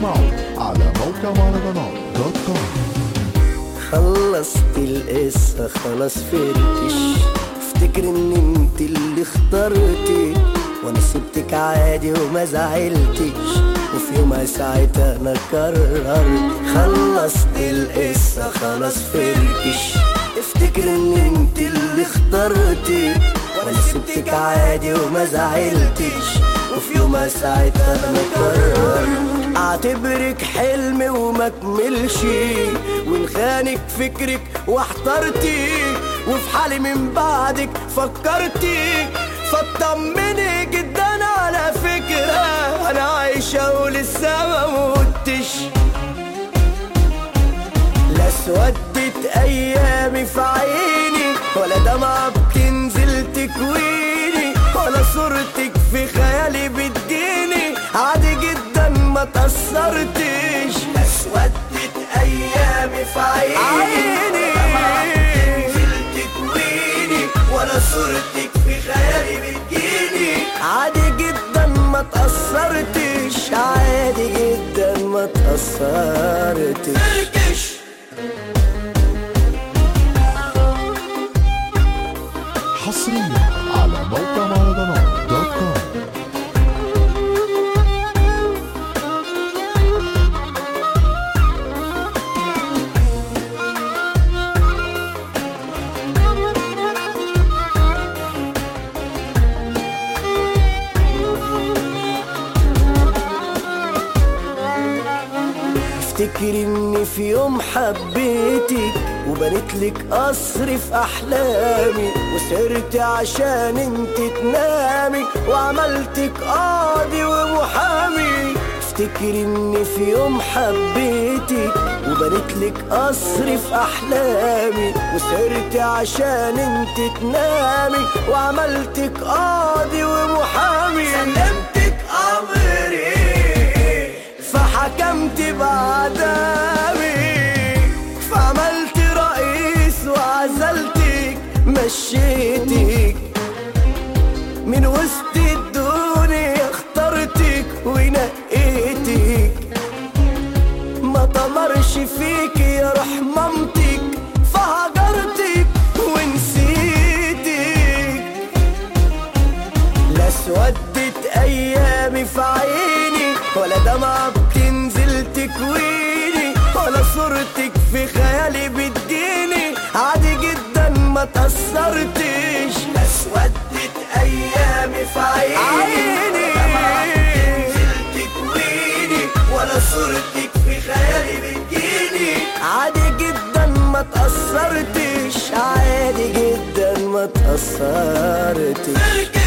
تسمعوا على موقع مهرجانات دوت كوم. خلصت القصة خلاص فركش، افتكر ان انت اللي اخترتي وانا سبتك عادي وما زعلتش، وفي يومها ساعتها انا قررت. خلصت القصة خلاص فركش، افتكر ان انت اللي اخترتي وانا سبتك عادي وما زعلتش، وفي يومها ساعتها انا قررت. اعتبرك حلم وما كملش، ونخانك فكرك واحترتي، وفي حالي من بعدك فكرتي، فاطمني جدا على فكرة انا عايشة ولسه ما متش. لا اسودت ايامي في عيني، ولا دمعة بتنزل تكويني، ولا صورتك في خيالي بتجيني، عادي جدا ما تأثرتش. لا اسودت ايامي في عيني، دمعة بتنزل تكويني، ولا صورتك في خيالي بتجيني، عادي جدا ما تأثرتش، عادي جدا ما تأثرتش. حصريا على موقع مهرجانات دوت كوم. افتكر اني في يوم حبيتك وبنيتلك قصر في احلامي، وسهرت عشان انت تنامي، وعملتك قاضي ومحامي. افتكر اني في يوم حبيتك وبنيتلك قصر في احلامي، وسهرت عشان انت تنامي، وعملتك قاضي ومحامي. سلمتك امري فحكمت بعدامي، فعملت رئيس وعزلتك، مشيتك من وسط الدنيا، اخترتك ونقيتك، ما طمرش فيك يا روح مامتك، فهجرتك ونسيتك. لا اسودت ايامي في عيني، ولا دمعة بتنزل تكويني، ولا صورتك في خيالي بتجيني، عادي جدا ما تأثرتش. لا اسودت ايامي في عيني، دمعة بتنزل تكويني، ولا صورتك في خيالي بتجيني، عادي جدا ما تأثرتش، عادي جدا ما تأثرتش.